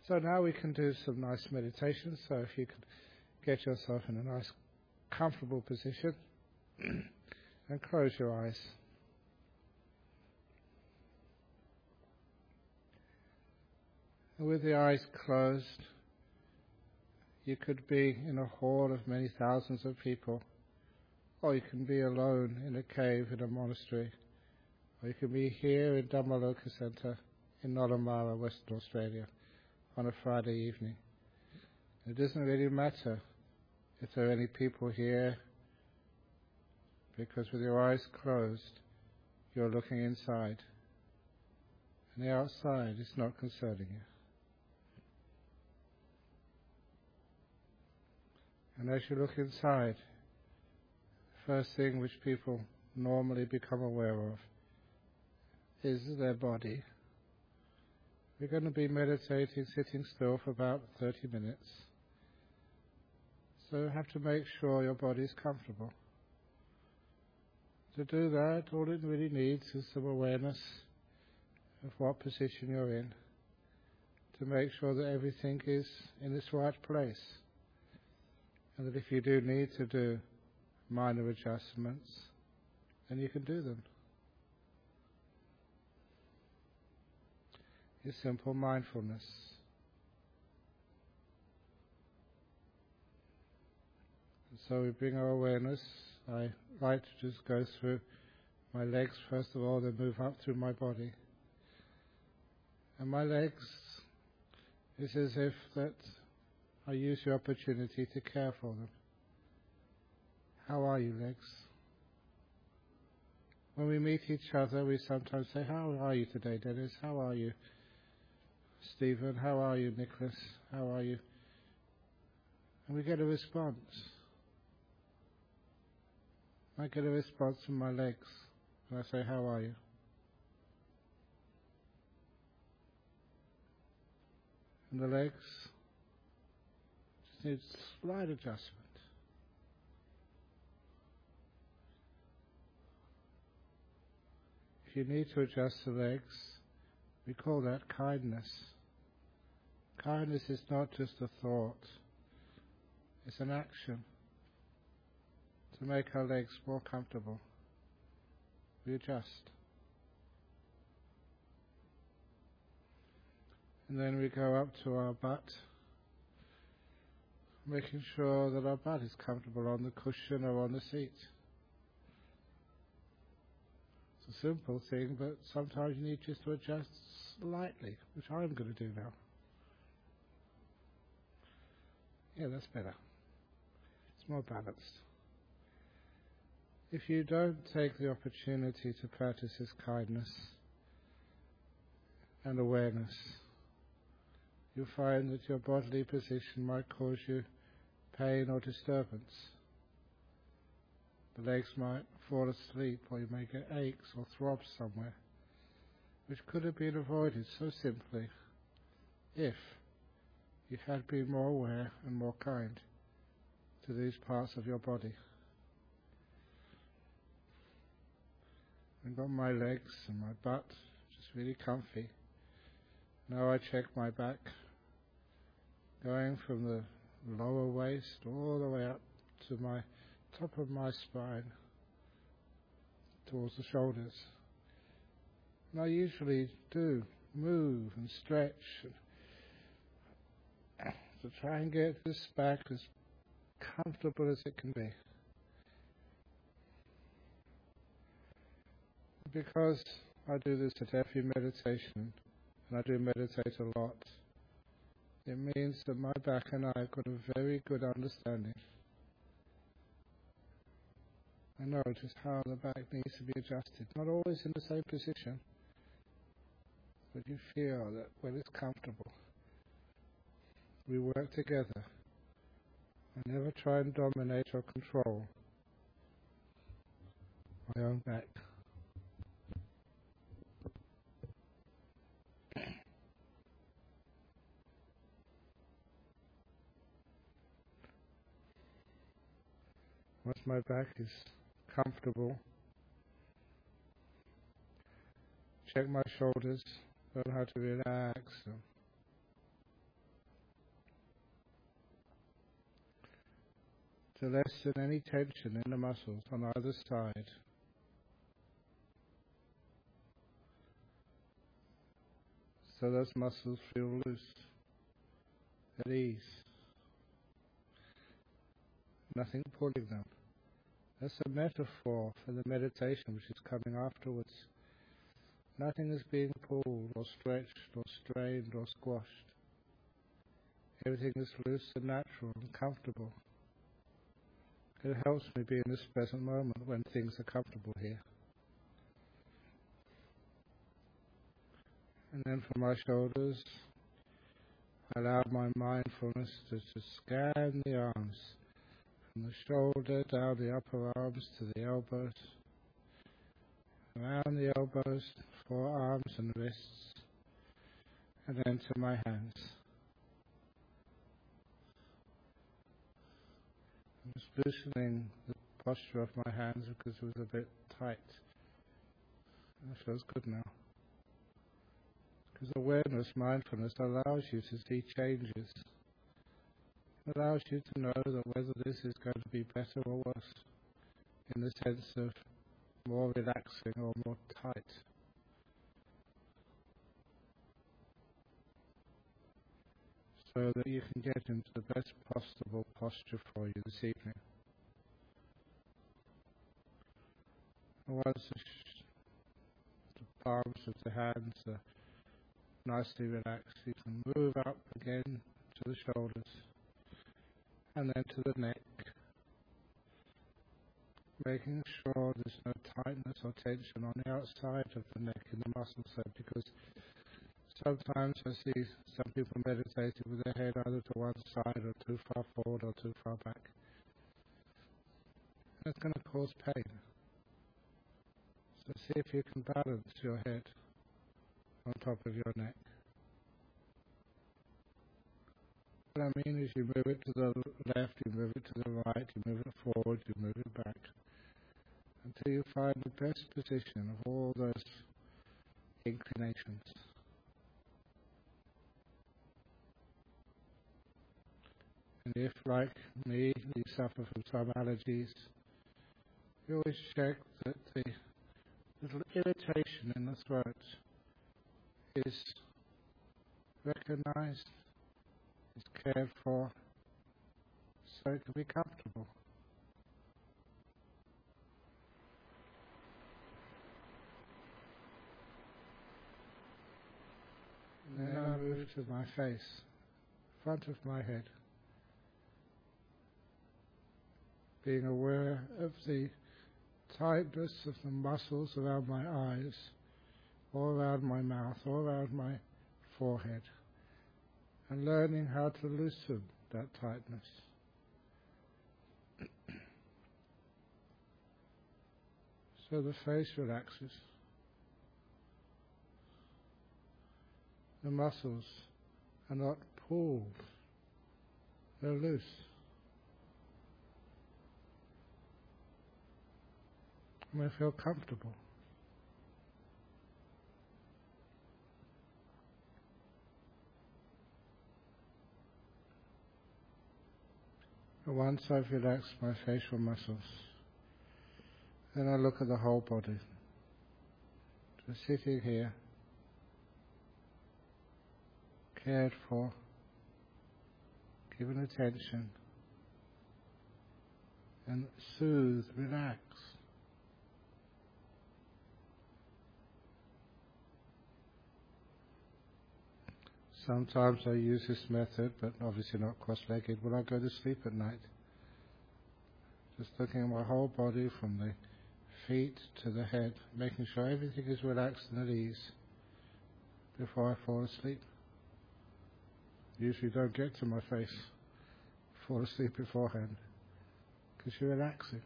So now we can do some nice meditation. So if you could get yourself in a nice, comfortable position and close your eyes. And with the eyes closed, you could be in a hall of many thousands of people, or you can be alone in a cave in a monastery, or you can be here in Dhammaloka Centre in Nollamara, Western Australia, on a Friday evening. It doesn't really matter if there are any people here, because with your eyes closed, you're looking inside, and the outside is not concerning you. And as you look inside, the first thing which people normally become aware of is their body. We're going to be meditating, sitting still for about 30 minutes. So you have to make sure your body is comfortable. To do that, all it really needs is some awareness of what position you're in, to make sure that everything is in its right place. And that if you do need to do minor adjustments, then you can do them. It's simple mindfulness. And so we bring our awareness. I like to just go through my legs first of all, then move up through my body. And my legs is as if that I use the opportunity to care for them. How are you, legs? When we meet each other, we sometimes say, how are you today, Dennis? How are you, Stephen? How are you, Nicholas? How are you? And we get a response. I get a response from my legs when I say, how are you? And the legs just need slight adjustment. If you need to adjust the legs, we call that kindness. Kindness is not just a thought, it's an action to make our legs more comfortable. We adjust. And then we go up to our butt, making sure that our butt is comfortable on the cushion or on the seat. It's a simple thing, but sometimes you need just to adjust slightly, which I'm going to do now. Yeah, that's better. It's more balanced. If you don't take the opportunity to practice this kindness and awareness, you'll find that your bodily position might cause you pain or disturbance. The legs might fall asleep, or you may get aches or throbs somewhere, which could have been avoided so simply if you had been more aware and more kind to these parts of your body. I've got my legs and my butt just really comfy. Now I check my back, going from the lower waist all the way up to my top of my spine, towards the shoulders. And I usually do move and stretch to try and get this back as comfortable as it can be. Because I do this at every meditation, and I do meditate a lot, it means that my back and I have got a very good understanding. I know just how the back needs to be adjusted. Not always in the same position, but you feel that when it's comfortable, we work together. I never try and dominate or control my own back. Once my back is comfortable, check my shoulders, learn how to relax them. to lessen any tension in the muscles on either side. So those muscles feel loose, at ease. Nothing pulling them. That's a metaphor for the meditation which is coming afterwards. Nothing is being pulled or stretched or strained or squashed. Everything is loose and natural and comfortable. It helps me be in this present moment when things are comfortable here. And then from my shoulders, I allow my mindfulness to scan the arms, from the shoulder down the upper arms to the elbows, around the elbows, forearms and wrists, and then to my hands. I'm just loosening the posture of my hands because it was a bit tight. That feels good now. Because awareness, mindfulness, allows you to see changes. It allows you to know that whether this is going to be better or worse, in the sense of more relaxing or more tight. So that you can get into the best possible posture for you this evening. And once the palms of the hands are nicely relaxed, you can move up again to the shoulders and then to the neck, making sure there's no tightness or tension on the outside of the neck in the muscle set, because sometimes I see some people meditating with their head either to one side or too far forward or too far back. That's going to cause pain. So see if you can balance your head on top of your neck. What I mean is you move it to the left, you move it to the right, you move it forward, you move it back, until you find the best position of all those inclinations. And if, like me, you suffer from some allergies, you always check that the little irritation in the throat is recognized, is cared for, so it can be comfortable. And then I move to my face, front of my head, being aware of the tightness of the muscles around my eyes, or around my mouth, or around my forehead, and learning how to loosen that tightness. So the face relaxes. The muscles are not pulled, they're loose. And I feel comfortable. And once I've relaxed my facial muscles, then I look at the whole body. Just sitting here, cared for, given attention, and soothe, relax. Sometimes I use this method, but obviously not cross-legged, when I go to sleep at night. Just looking at my whole body from the feet to the head, making sure everything is relaxed and at ease before I fall asleep. Usually don't get to my face, fall asleep beforehand, because you're relaxing.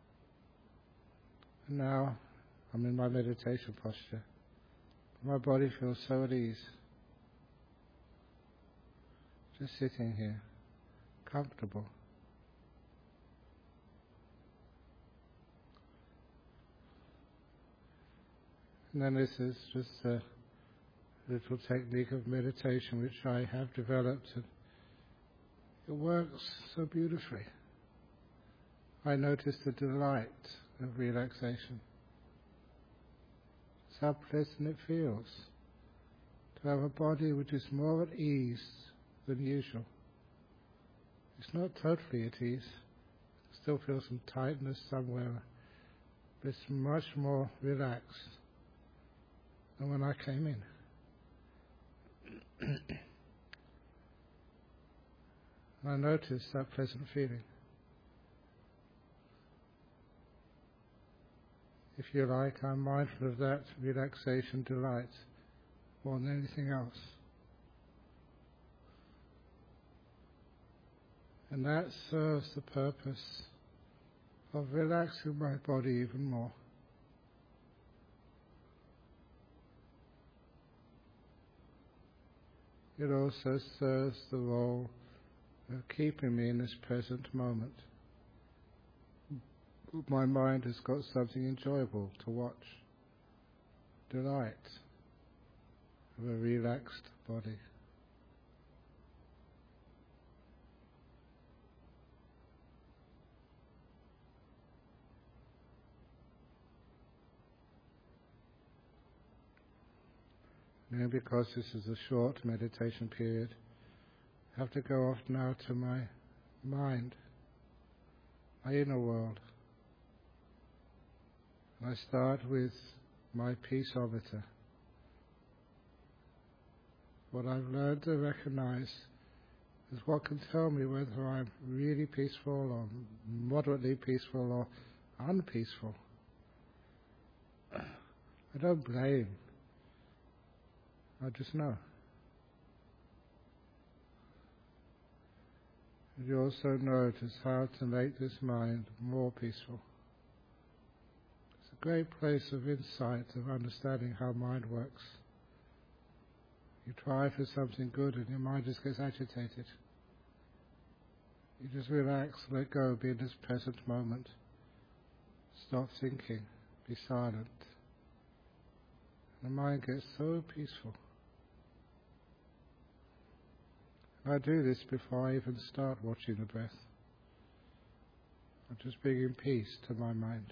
And now I'm in my meditation posture. My body feels so at ease. Just sitting here, comfortable. And then this is just a little technique of meditation which I have developed, and it works so beautifully. I notice the delight of relaxation. It's how pleasant it feels to have a body which is more at ease than usual. It's not totally at ease. Still feel some tightness somewhere, but it's much more relaxed than when I came in. I notice that pleasant feeling. If you like, I'm mindful of that relaxation delight more than anything else. And that serves the purpose of relaxing my body even more. It also serves the role of keeping me in this present moment. My mind has got something enjoyable to watch. Delight of a relaxed body. Now, because this is a short meditation period, I have to go off now to my mind, my inner world. I start with my peaceometer. What I've learned to recognize is what can tell me whether I'm really peaceful or moderately peaceful or unpeaceful. I don't blame. I just know. And you also notice how to make this mind more peaceful. It's a great place of insight, of understanding how mind works. You try for something good and your mind just gets agitated. You just relax, let go, be in this present moment. Stop thinking, be silent. The mind gets so peaceful. I do this before I even start watching the breath. I'm just bringing peace to my mind.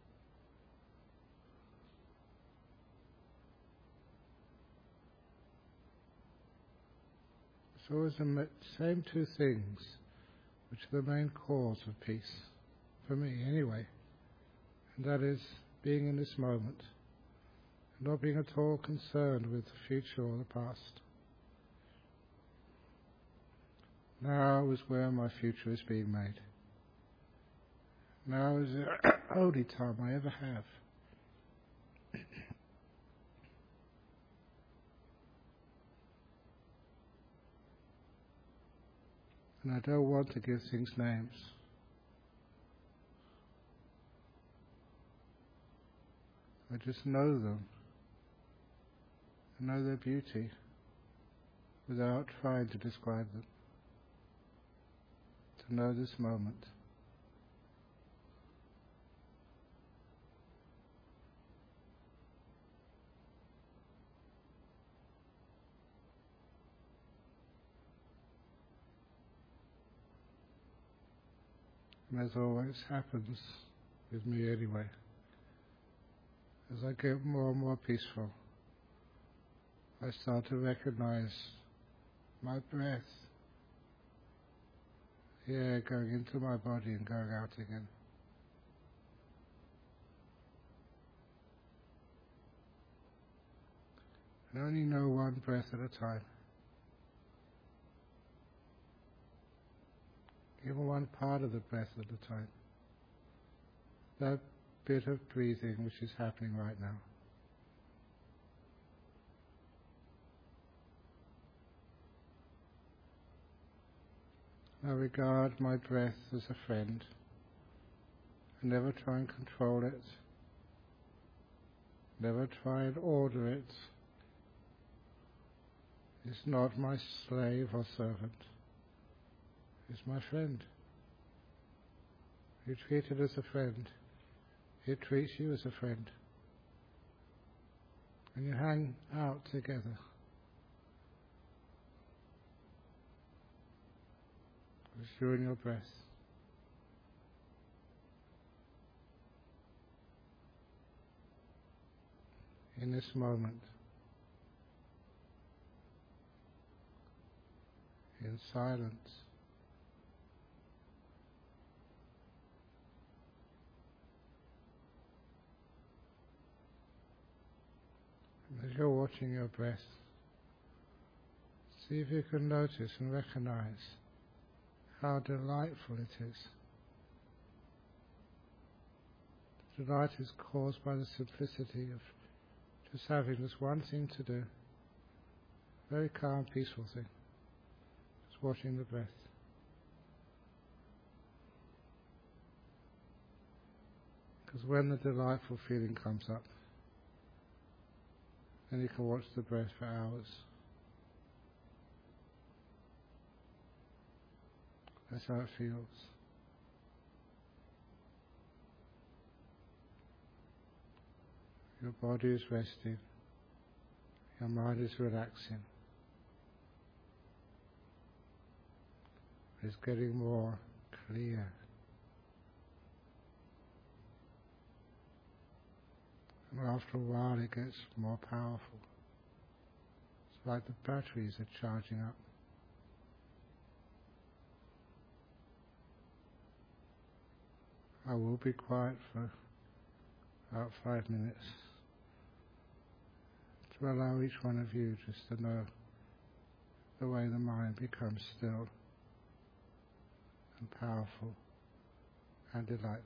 It's always the same two things which are the main cause of peace, for me anyway, and that is being in this moment, and not being at all concerned with the future or the past. Now is where my future is being made. Now is the only time I ever have. And I don't want to give things names. I just know them. I know their beauty without trying to describe them. To know this moment. And as always happens with me anyway, as I get more and more peaceful, I start to recognize my breath, the air going into my body and going out again. And only know one breath at a time. Even one part of the breath at a time. That bit of breathing which is happening right now. I regard my breath as a friend. I never try and control it. Never try and order it. It's not my slave or servant. It's my friend. You treat it as a friend. It treats you as a friend. And you hang out together. It's you and your breath. in this moment, in silence. And as you're watching your breath, see if you can notice and recognize how delightful it is. The delight is caused by the simplicity of just having this one thing to do, very calm, peaceful thing, just watching the breath. Because when the delightful feeling comes up, then you can watch the breath for hours. That's how it feels. Your body is resting, your mind is relaxing. It's getting more clear. And after a while it gets more powerful. It's like the batteries are charging up. I will be quiet for about 5 minutes to allow each one of you just to know the way the mind becomes still and powerful and delightful.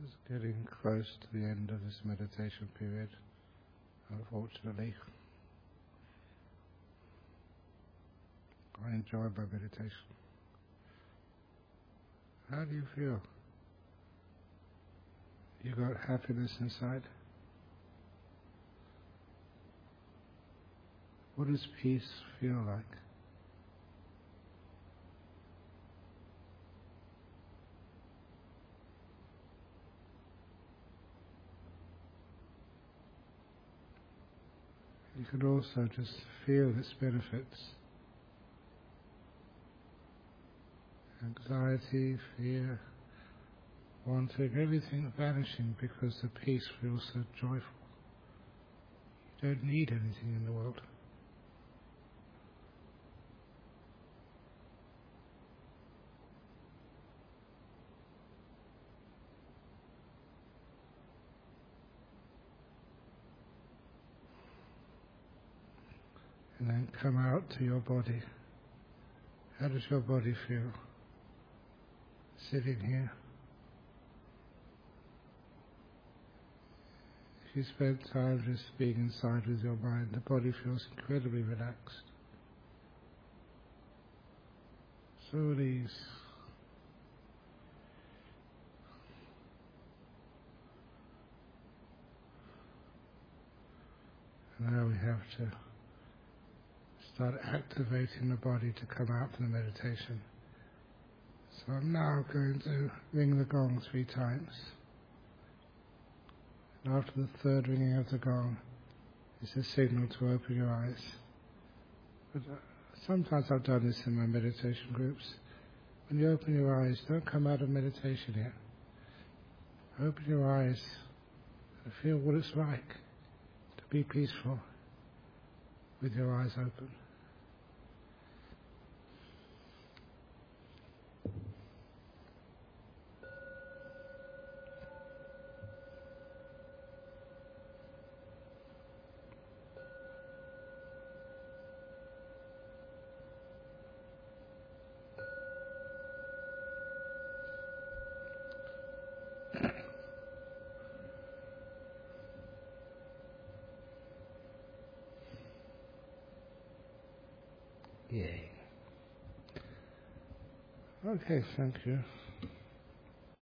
It's getting close to the end of this meditation period, unfortunately. I enjoy my meditation. How do you feel? You got happiness inside? What does peace feel like? You could also just feel its benefits. Anxiety, fear, wanting, everything vanishing because the peace feels so joyful. You don't need anything in the world. And then come out to your body. How does your body feel? Sitting here. If you spend time just being inside with your mind, the body feels incredibly relaxed. So at ease. And now we have to start activating the body to come out from the meditation. So I'm now going to ring the gong 3 times. And after the third ringing of the gong, it's a signal to open your eyes. But sometimes I've done this in my meditation groups. When you open your eyes, don't come out of meditation yet. Open your eyes and feel what it's like to be peaceful with your eyes open. Yay. Okay, thank you.